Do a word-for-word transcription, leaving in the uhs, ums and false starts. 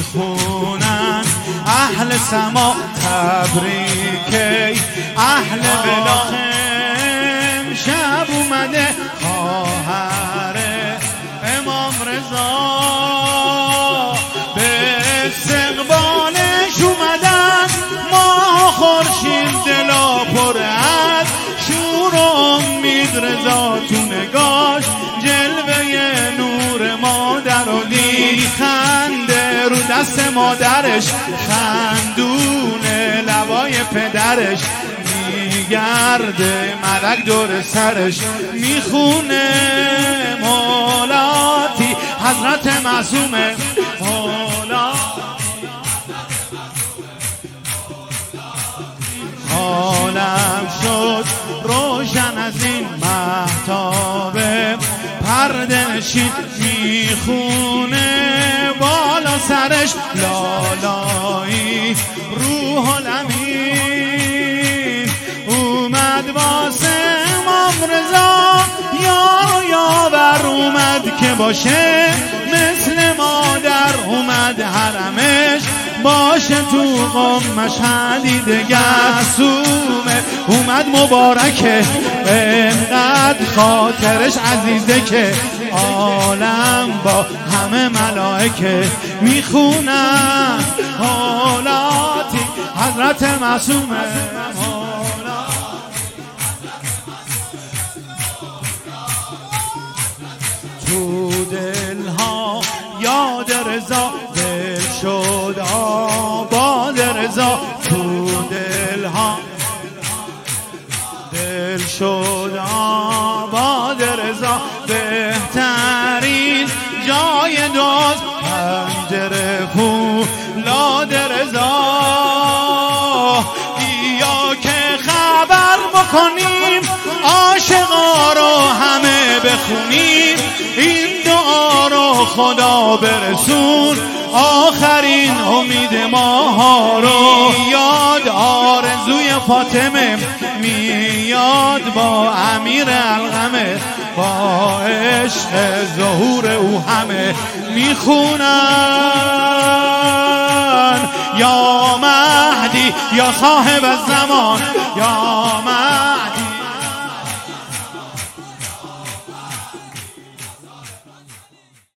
میخونن اهل سما تبریکی، اهل بلاخم شب اومده خواهر امام رضا به استقبالش اومدن، ما خورشید دلا پر از شور و امید، رضا تو نگاش جلوه نور مادر و دید، خنده رو دست مادرش، خندونه لبای پدرش، میگرده ملک دور سرش، میخونه مولاتی حضرت معصومه مولا. حالم شد روشن از این مهتاب پرده نشین، میخونه بالا سرش لالایی روح الامین، اومد واسه امام رضا یار و یاور، اومد که باشه مثل مادر، اومد حرمش باشه تو قم مشهدی دگر سومه، اومد مبارکه اینقدر خاطرش عزیزه که عالم با همه ملائکه میخونن حالاتی حضرت معصومه مولا. تو دلها یاد رضا دل شد آباد رضا، تو دلها دل شد آباد رضا، بهترین جای دوست پنجره فولاد رضا، بیا که خبر بکنیم عاشقا رو همه بخونیم، این دعا رو خدا برسون آخرین امید ما رو، یاد آرزوی فاطمه میاد با امیر الغمه، با عشق ظهور او همه میخونن یا مهدی یا صاحب الزمان یا مهدی.